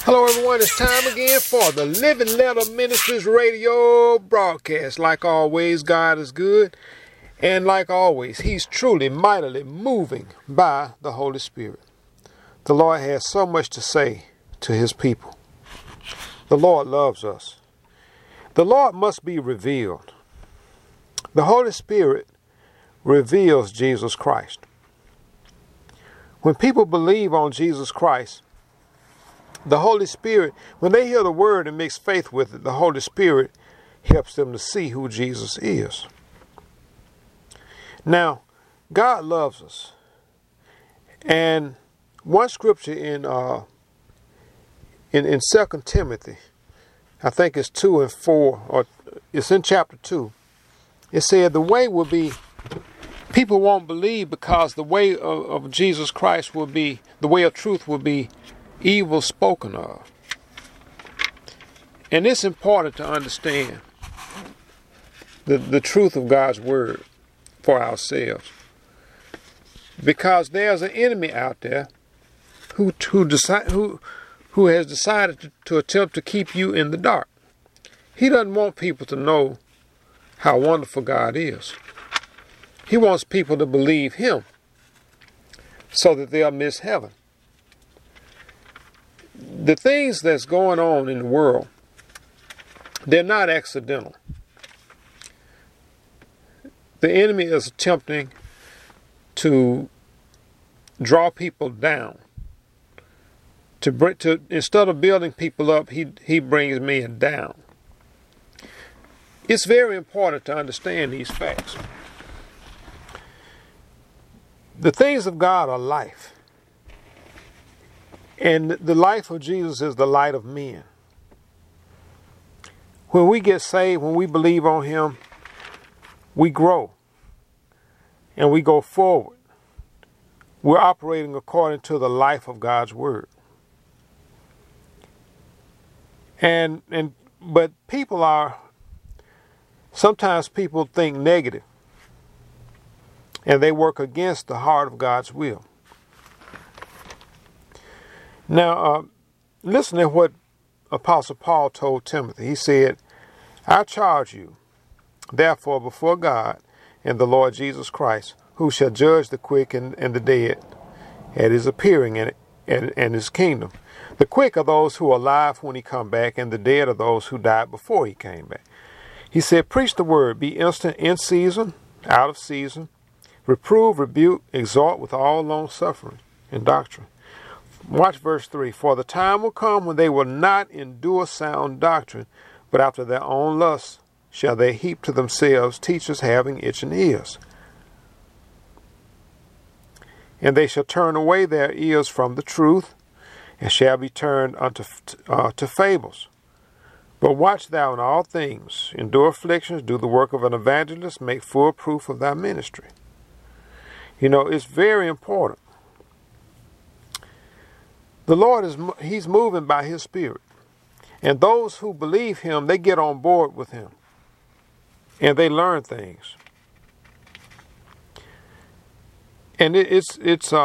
Hello everyone, it's time again for the Living Letter Ministries radio broadcast. Like always, God is good, and like always, He's truly mightily moving by the Holy Spirit. The Lord has so much to say to His people. The Lord loves us. The Lord must be revealed. The Holy Spirit reveals Jesus Christ. When people believe on Jesus Christ, the Holy Spirit, when they hear the word and mix faith with it, the Holy Spirit helps them to see who Jesus is. Now, God loves us. And one scripture in 2 Timothy, I think it's 2 and 4, or it's in chapter 2. It said the way will be, people won't believe because the way of Jesus Christ will be, the way of truth will be evil spoken of. And it's important to understand the truth of God's word for ourselves, because there's an enemy out there who has decided to attempt to keep you in the dark. He doesn't want people to know how wonderful God is. He wants people to believe Him so that they'll miss heaven. The things that's going on in the world, they're not accidental. The enemy is attempting to draw people down. Instead of building people up, he brings men down. It's very important to understand these facts. The things of God are life. And the life of Jesus is the light of men. When we get saved, when we believe on Him, we grow and we go forward. We're operating according to the life of God's word. But sometimes people think negative, and they work against the heart of God's will. Now, listen to what Apostle Paul told Timothy. He said, I charge you, therefore, before God and the Lord Jesus Christ, who shall judge the quick and the dead at His appearing and His kingdom. The quick are those who are alive when He come back, and the dead are those who died before He came back. He said, preach the word, be instant in season, out of season, reprove, rebuke, exhort with all long suffering and doctrine. Watch verse 3. For the time will come when they will not endure sound doctrine, but after their own lusts shall they heap to themselves teachers having itching ears. And they shall turn away their ears from the truth, and shall be turned to fables. But watch thou in all things, endure afflictions, do the work of an evangelist, make full proof of thy ministry. You know, it's very important. The Lord He's moving by His Spirit. And those who believe Him, they get on board with Him. And they learn things. And it's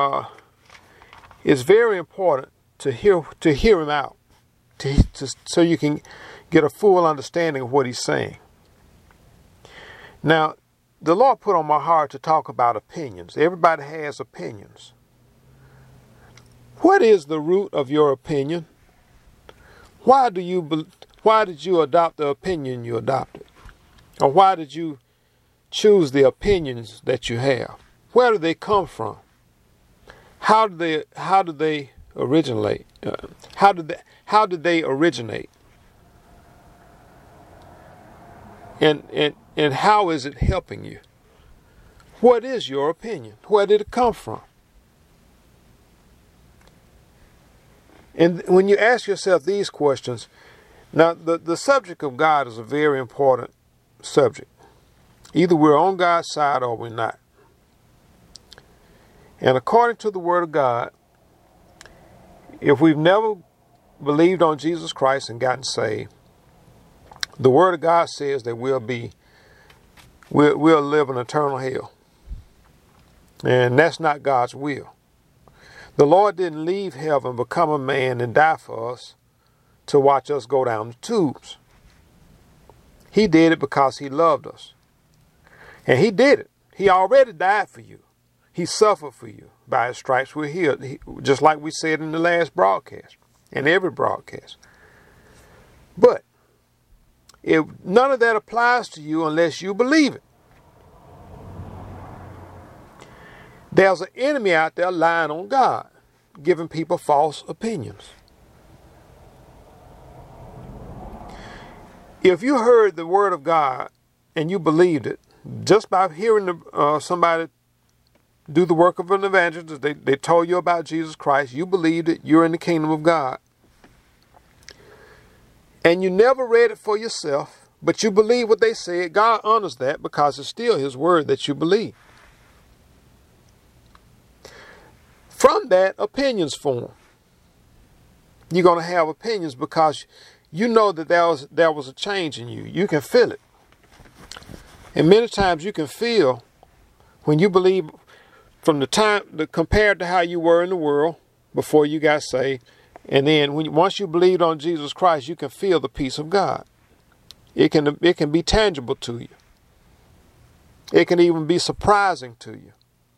very important to hear Him out, so you can get a full understanding of what He's saying. Now, the Lord put on my heart to talk about opinions. Everybody has opinions. What is the root of your opinion? Why did you adopt the opinion you adopted? Or why did you choose the opinions that you have? Where do they come from? How did they originate? How did they originate? And how is it helping you? What is your opinion? Where did it come from? And when you ask yourself these questions, now the subject of God is a very important subject. Either we're on God's side or we're not. And according to the Word of God, if we've never believed on Jesus Christ and gotten saved, the Word of God says that we'll live in eternal hell. And that's not God's will. The Lord didn't leave heaven, become a man, and die for us to watch us go down the tubes. He did it because he loved us. And he did it. He already died for you. He suffered for you. By his stripes we're healed. Just like we said in the last broadcast, in every broadcast. But if none of that applies to you unless you believe it. There's an enemy out there lying on God, giving people false opinions. If you heard the word of God and you believed it, just by hearing somebody do the work of an evangelist, they told you about Jesus Christ, you believed it, you're in the kingdom of God. And you never read it for yourself, but you believe what they said, God honors that because it's still his word that you believe. From that, opinions form. You're going to have opinions because you know that there was a change in you. You can feel it. And many times you can feel when you believe from the time compared to how you were in the world before you got saved. And then once you believed on Jesus Christ, you can feel the peace of God. It can be tangible to you. It can even be surprising to you.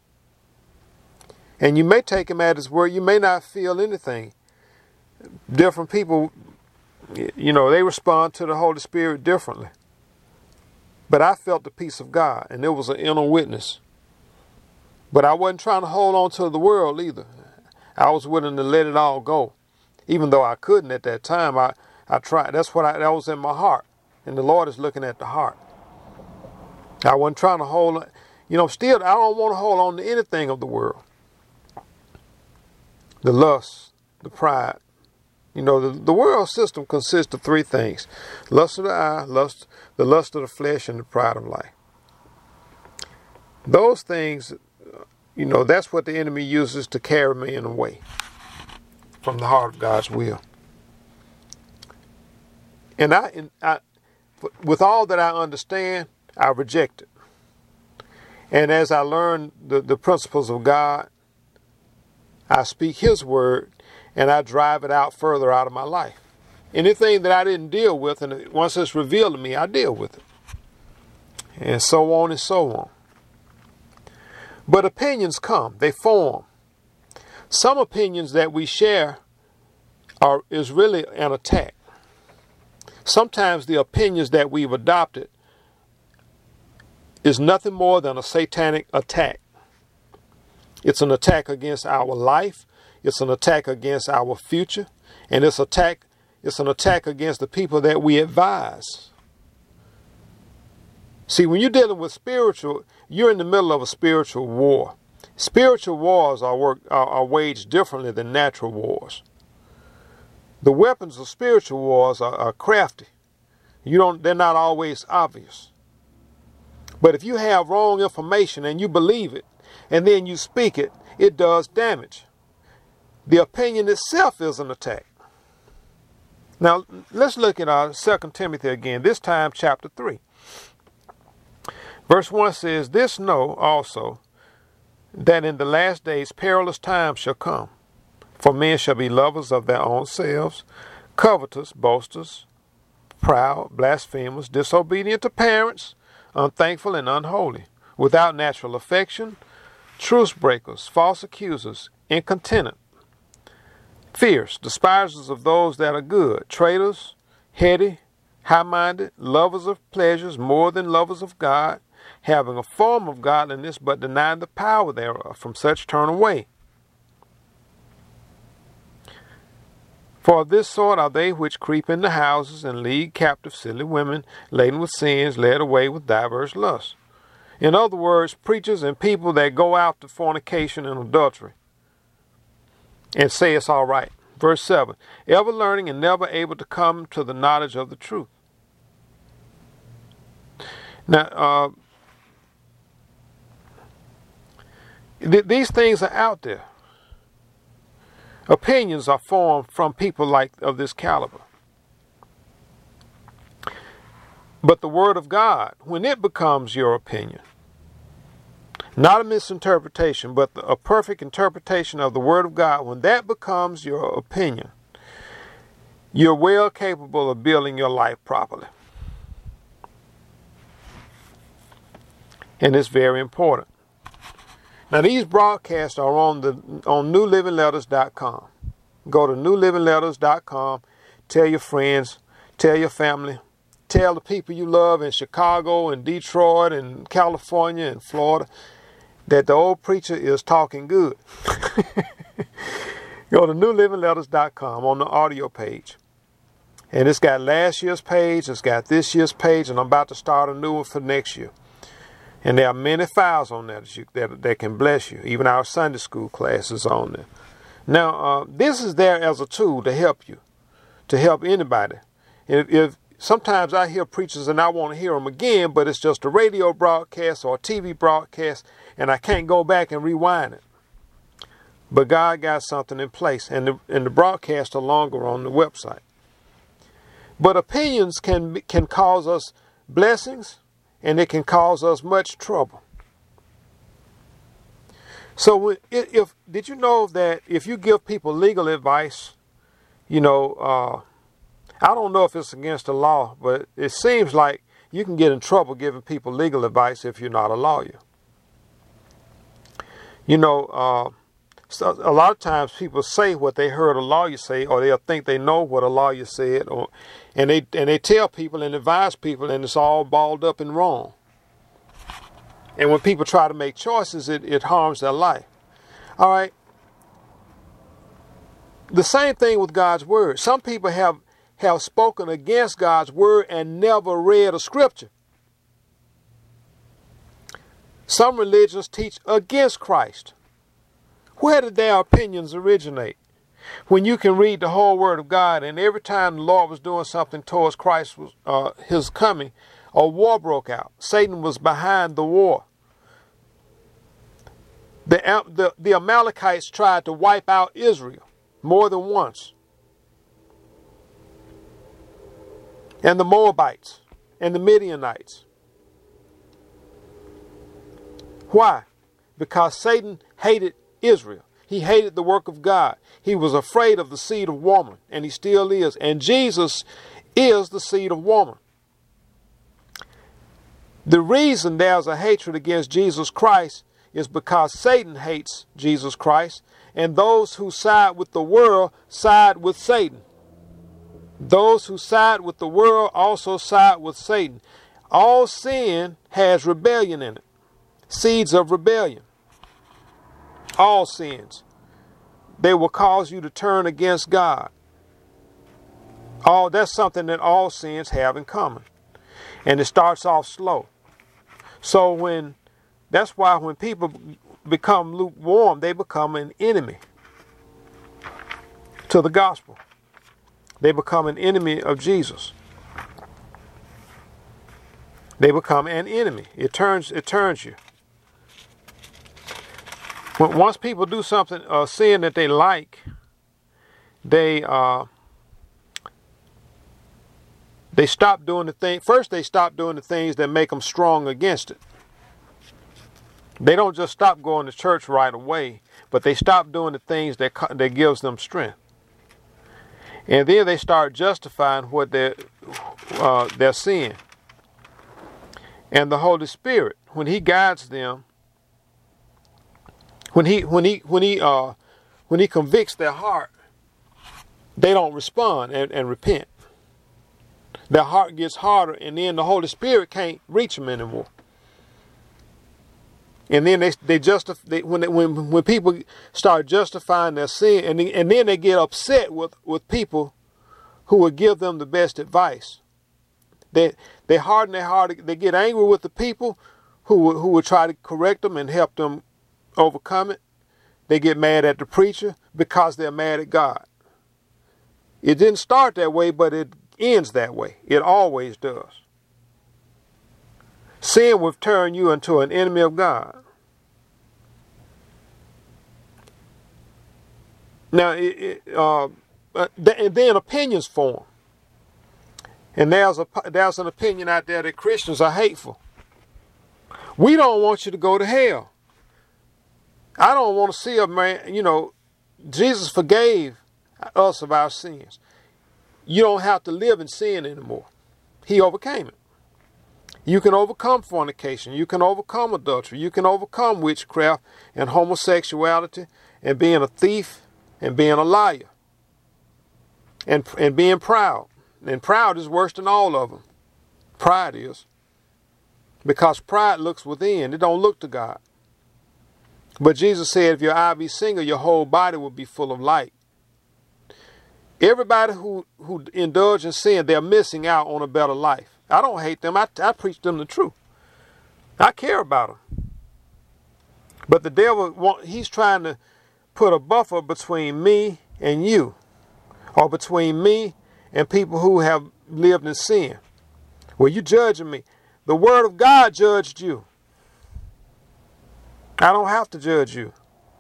And you may take him at his word. You may not feel anything. Different people, they respond to the Holy Spirit differently. But I felt the peace of God, and it was an inner witness. But I wasn't trying to hold on to the world either. I was willing to let it all go. Even though I couldn't at that time, I tried. That was in my heart. And the Lord is looking at the heart. I wasn't trying to hold on. Still, I don't want to hold on to anything of the world. The lust, the pride. The world system consists of three things. Lust of the eye, the lust of the flesh, and the pride of life. Those things, that's what the enemy uses to carry man away from the heart of God's will. And I with all that I understand, I reject it. And as I learn the principles of God, I speak his word and I drive it out further out of my life. Anything that I didn't deal with, and once it's revealed to me, I deal with it. And so on and so on. But opinions come, they form. Some opinions that we share is really an attack. Sometimes the opinions that we've adopted is nothing more than a satanic attack. It's an attack against our life. It's an attack against our future. And it's an attack against the people that we advise. See, when you're dealing with spiritual, you're in the middle of a spiritual war. Spiritual wars are waged differently than natural wars. The weapons of spiritual wars are crafty. They're not always obvious. But if you have wrong information and you believe it, and then you speak it, it does damage. The opinion itself is an attack. Now, let's look at 2 Timothy again, this time chapter 3. Verse 1 says, "This know also, that in the last days perilous times shall come. For men shall be lovers of their own selves, covetous, boasters, proud, blasphemers, disobedient to parents, unthankful and unholy, without natural affection, truce breakers, false accusers, incontinent, fierce, despisers of those that are good, traitors, heady, high-minded, lovers of pleasures more than lovers of God, having a form of godliness, but denying the power thereof. From such turn away. For of this sort are they which creep into houses and lead captive silly women, laden with sins, led away with diverse lusts." In other words, preachers and people that go out to fornication and adultery and say it's all right. Verse 7, "Ever learning and never able to come to the knowledge of the truth." Now, these things are out there. Opinions are formed from people of this caliber. But the Word of God, when it becomes your opinion, not a misinterpretation, but a perfect interpretation of the Word of God, when that becomes your opinion, You're well capable of building your life properly. And it's very important. Now, these broadcasts are on newlivingletters.com. Go to newlivingletters.com. Tell your friends, tell your family, tell the people you love in Chicago and Detroit and California and Florida that the old preacher is talking good. Go to newlivingletters.com on the audio page. And it's got last year's page, it's got this year's page, and I'm about to start a new one for next year. And there are many files on there that can bless you. Even our Sunday school classes on there. Now, this is there as a tool to help you, to help anybody. If sometimes I hear preachers and I want to hear them again, but it's just a radio broadcast or a TV broadcast, and I can't go back and rewind it. But God got something in place, and the broadcasts are longer on the website. But opinions can cause us blessings, and it can cause us much trouble. So did you know that if you give people legal advice, I don't know if it's against the law, but it seems like you can get in trouble giving people legal advice if you're not a lawyer. So a lot of times people say what they heard a lawyer say, or they'll think they know what a lawyer said, and they tell people and advise people, and it's all balled up and wrong. And when people try to make choices, it harms their life. All right. The same thing with God's word. Some people have spoken against God's word and never read a scripture. Some religions teach against Christ. Where did their opinions originate? When you can read the whole word of God, and every time the Lord was doing something towards Christ, his coming, a war broke out. Satan was behind the war. The Amalekites tried to wipe out Israel more than once. And the Moabites and the Midianites. Why? Because Satan hated Israel. He hated the work of God. He was afraid of the seed of woman, and he still is. And Jesus is the seed of woman. The reason there's a hatred against Jesus Christ is because Satan hates Jesus Christ, and those who side with the world side with Satan. Those who side with the world also side with Satan. All sin has rebellion in it. Seeds of rebellion. All sins. They will cause you to turn against God. That's something that all sins have in common. And it starts off slow. So that's why when people become lukewarm, they become an enemy to the gospel. They become an enemy of Jesus. They become an enemy. It turns you. Once people do something, sin that they like, they stop doing the thing. First, they stop doing the things that make them strong against it. They don't just stop going to church right away, but they stop doing the things that gives them strength. And then they start justifying what they're sin. And the Holy Spirit, when He guides them, when he convicts their heart, they don't respond and repent. Their heart gets harder, and then the Holy Spirit can't reach them anymore. And then when people start justifying their sin, and then they get upset with people who will give them the best advice. They harden their heart. They get angry with the people who will try to correct them and help them overcome it. They get mad at the preacher because they're mad at God. It didn't start that way, but it ends that way. It always does. Sin will turn you into an enemy of God. Now, and then opinions form. And there's an opinion out there that Christians are hateful. We don't want you to go to hell. I don't want to see a man, Jesus forgave us of our sins. you don't have to live in sin anymore. He overcame it. You can overcome fornication. You can overcome adultery. You can overcome witchcraft and homosexuality and being a thief and being a liar and being proud. And proud is worse than all of them. Pride is. Because pride looks within. It don't look to God. But Jesus said, if your eye be single, your whole body will be full of light. Everybody who indulge in sin, they're missing out on a better life. I don't hate them. I preach them the truth. I care about them. But the devil, he's trying to put a buffer between me and you, or between me and people who have lived in sin. Well, you judging me. The word of God judged you. I don't have to judge you.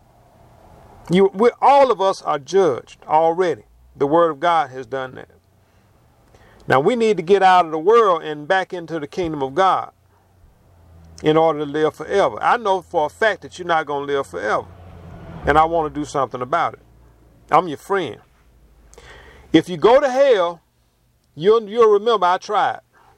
All of us are judged already. The word of God has done that. Now we need to get out of the world and back into the kingdom of God in order to live forever. I know for a fact that you're not going to live forever. And I want to do something about it. I'm your friend. If you go to hell, you'll remember I tried.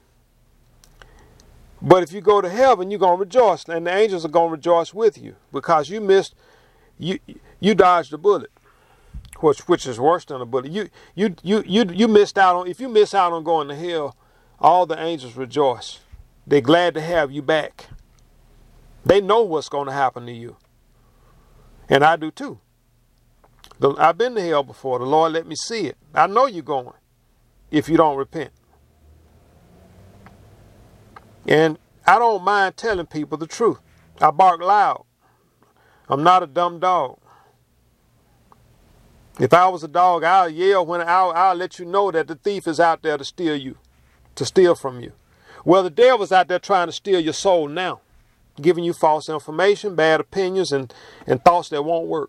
But if you go to heaven, you're going to rejoice. And the angels are going to rejoice with you. Because you dodged a bullet. Which is worse than a bullet. You missed out on, if you miss out on going to hell, all the angels rejoice. They're glad to have you back. They know what's going to happen to you. And I do too. I've been to hell before. The Lord let me see it. I know you're going if you don't repent. And I don't mind telling people the truth. I bark loud. I'm not a dumb dog. If I was a dog, I'll yell when I'll let you know that the thief is out there to steal from you. Well, the devil's out there trying to steal your soul now, giving you false information, bad opinions, and thoughts that won't work.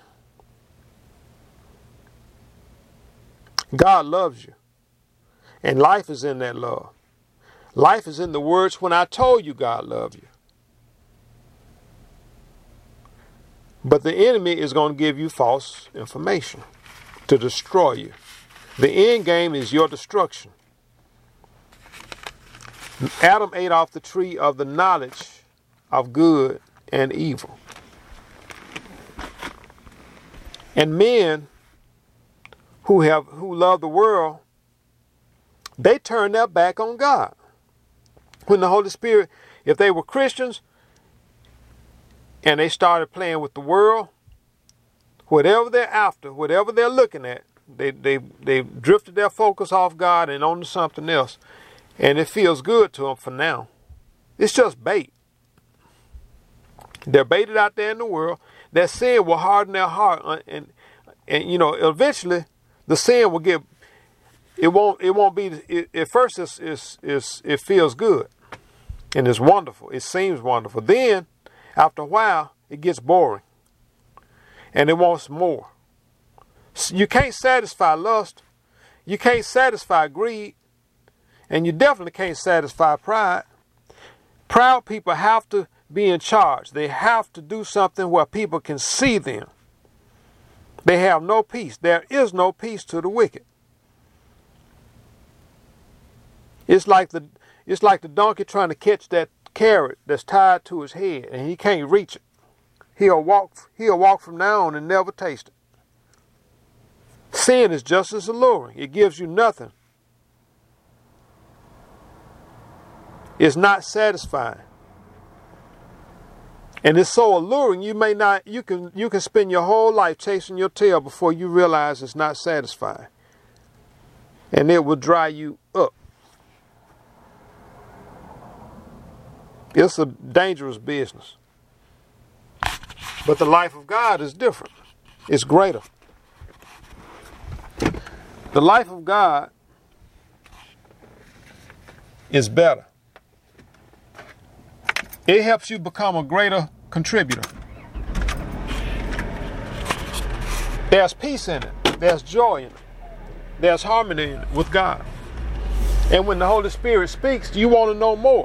God loves you, and life is in that love. Life is in the words when I told you God loved you. But the enemy is going to give you false information to destroy you. The end game is your destruction. Adam ate off the tree of the knowledge of good and evil. And men who love the world, they turn their back on God. When the Holy Spirit, if they were Christians, and they started playing with the world, whatever they're after, whatever they're looking at, they drifted their focus off God and onto something else. And it feels good to them for now. It's just bait. They're baited out there in the world. That sin will harden their heart. And eventually the sin will get, it won't be, at first it feels good. And it's wonderful. It seems wonderful. Then, after a while, it gets boring. And it wants more. You can't satisfy lust. You can't satisfy greed. And you definitely can't satisfy pride. Proud people have to be in charge. They have to do something where people can see them. They have no peace. There is no peace to the wicked. It's like the donkey trying to catch that carrot that's tied to his head, and he can't reach it. He'll walk from now on and never taste it. Sin is just as alluring. It gives you nothing. It's not satisfying. And it's so alluring you can spend your whole life chasing your tail before you realize it's not satisfying. And it will dry you up. It's a dangerous business. But the life of God is different. It's greater. The life of God is better. It helps you become a greater contributor. There's peace in it. There's joy in it. There's harmony in it with God. And when the Holy Spirit speaks, you want to know more.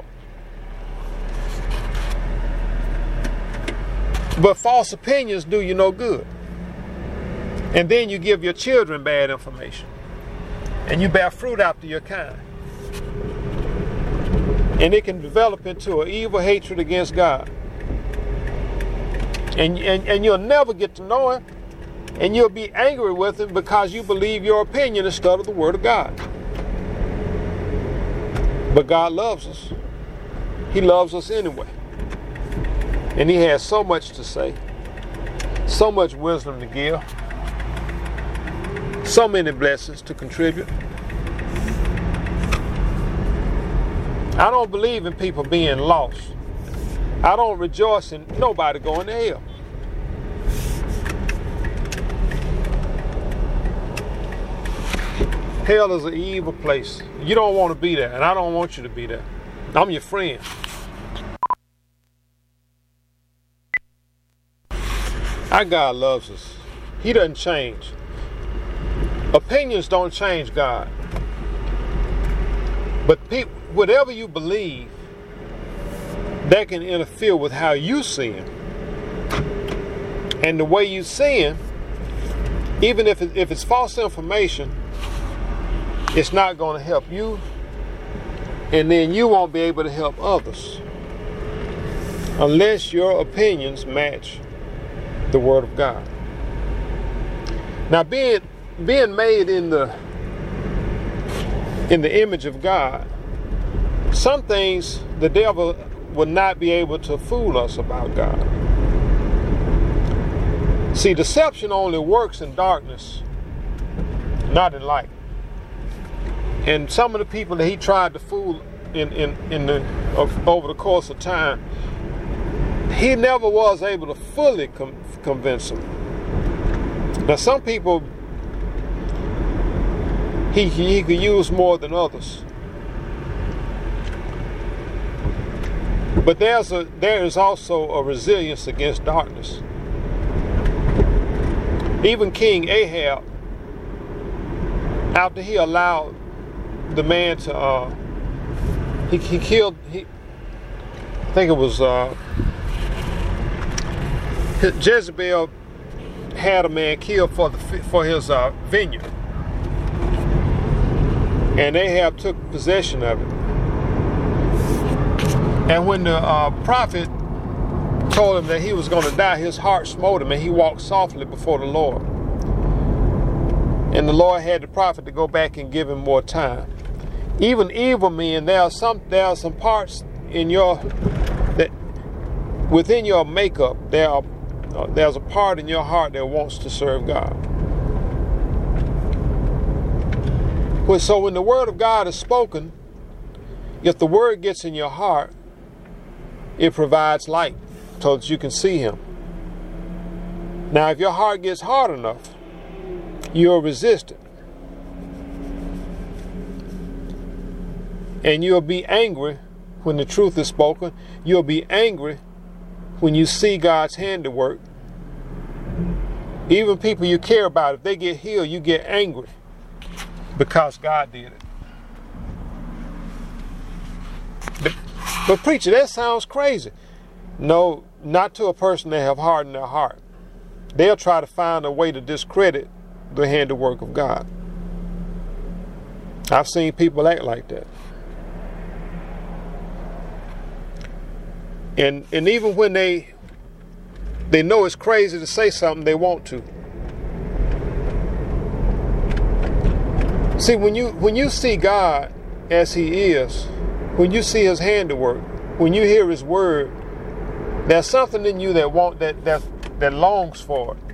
But false opinions do you no good. And then you give your children bad information. and you bear fruit after your kind. And it can develop into an evil hatred against God. And you'll never get to know Him, and you'll be angry with Him because you believe your opinion instead of the Word of God. But God loves us. He loves us anyway. And He has so much to say, so much wisdom to give, so many blessings to contribute. I don't believe in people being lost. I don't rejoice in nobody going to hell. Hell is an evil place. You don't want to be there, and I don't want you to be there. I'm your friend. Our God loves us. He doesn't change. Opinions don't change God. But whatever you believe, that can interfere with how you see Him. And the way you see Him, even if it's false information, it's not going to help you, and then you won't be able to help others unless your opinions match the Word of God. Now, being made in the image of God, some things the devil will not be able to fool us about God. See, deception only works in darkness, not in light. And some of the people that he tried to fool over the course of time, he never was able to fully convince them. Now, some people he could use more than others. But there is also a resilience against darkness. Even King Ahab, after he allowed the man to, he killed, I think it was Jezebel had a man killed for his vineyard, and Ahab took possession of it. And when the prophet told him that he was going to die, his heart smote him, and he walked softly before the Lord. And the Lord had the prophet to go back and give him more time. Even evil men, there are some parts in within your makeup. There's a part in your heart that wants to serve God. So when the Word of God is spoken, if the Word gets in your heart, it provides light so that you can see Him. Now, if your heart gets hard enough, you'll resist it. And you'll be angry when the truth is spoken. You'll be angry when you see God's handiwork. Even people you care about, if they get healed, you get angry because God did it. But preacher, that sounds crazy. No, not to a person that have hardened their heart. They'll try to find a way to discredit the handiwork of God. I've seen people act like that. And even when they know it's crazy to say something, they want to. See, when you see God as He is, when you see His handiwork, when you hear His word, there's something in you that longs for it.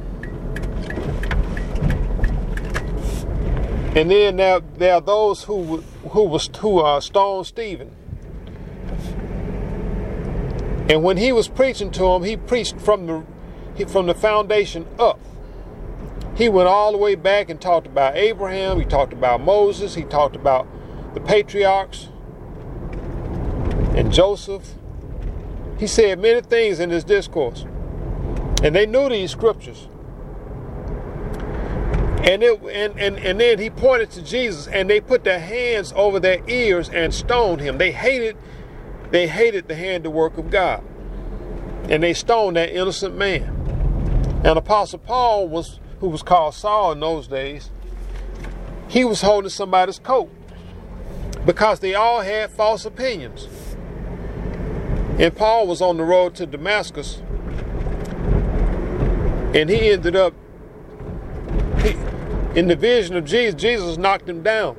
And then there are those who stoned Stephen. And when he was preaching to him, he preached from the foundation up. He went all the way back and talked about Abraham. He talked about Moses. He talked about the patriarchs and Joseph. He said many things in his discourse. And they knew these scriptures. And then he pointed to Jesus, and they put their hands over their ears and stoned him. They hated the handiwork of God. And they stoned that innocent man. And Apostle Paul who was called Saul in those days, he was holding somebody's coat because they all had false opinions. And Paul was on the road to Damascus, and he ended up, in the vision of Jesus, Jesus knocked him down.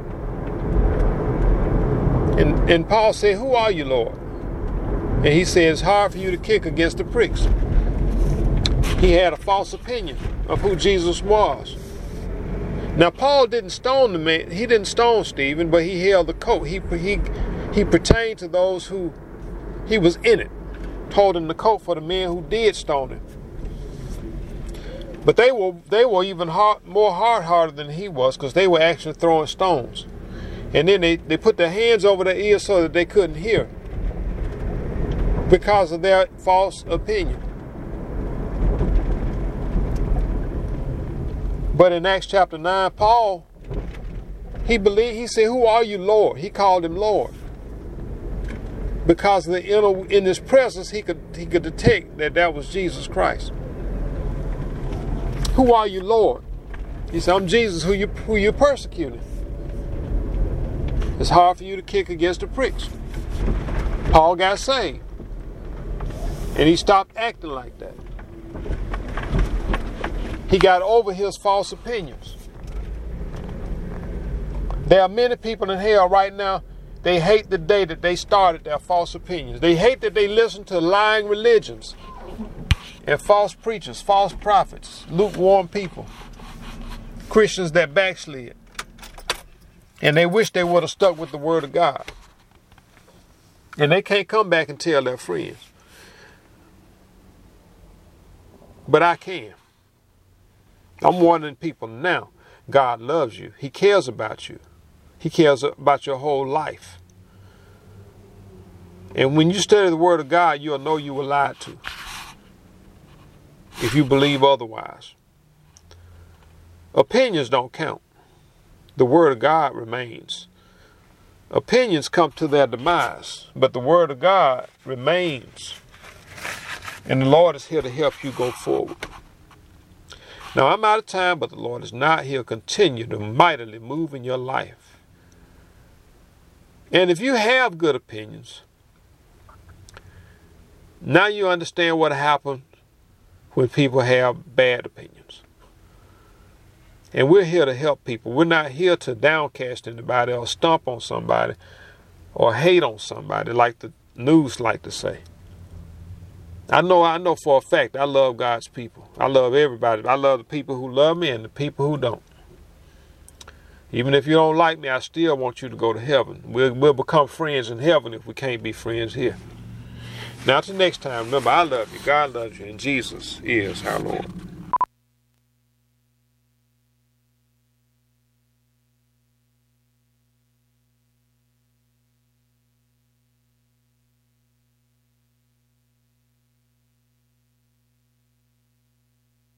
And Paul said, "Who are you, Lord?" And he said, "It's hard for you to kick against the pricks." He had a false opinion of who Jesus was. Now, Paul didn't stone the man. He didn't stone Stephen, but he held the coat. He pertained to those who he was in it, holding the coat for the men who did stone him. But they were even more hard-hearted than he was, because they were actually throwing stones. And then they put their hands over their ears so that they couldn't hear, because of their false opinion. But in Acts chapter 9, Paul, he said, "Who are you, Lord?" He called him Lord, because in his presence he could detect that was Jesus Christ. "Who are you, Lord?" He said, "I'm Jesus, who you're persecuting. It's hard for you to kick against the pricks." Paul got saved, and he stopped acting like that. He got over his false opinions. There are many people in hell right now. They hate the day that they started their false opinions. They hate that they listen to lying religions and false preachers, false prophets, lukewarm people, Christians that backslid. And they wish they would have stuck with the word of God. And they can't come back and tell their friends. But I can. I'm warning people now. God loves you. He cares about you. He cares about your whole life. And when you study the word of God, you'll know you were lied to, if you believe otherwise. Opinions don't count. The word of God remains. Opinions come to their demise, but the word of God remains. And the Lord is here to help you go forward. Now, I'm out of time, but the Lord is not. He'll continue to mightily move in your life. And if you have good opinions, now you understand what happens when people have bad opinions. And we're here to help people. We're not here to downcast anybody or stomp on somebody or hate on somebody like the news like to say. I know for a fact I love God's people. I love everybody. I love the people who love me and the people who don't. Even if you don't like me, I still want you to go to heaven. We'll become friends in heaven if we can't be friends here. Now, till next time, remember, I love you. God loves you, and Jesus is our Lord.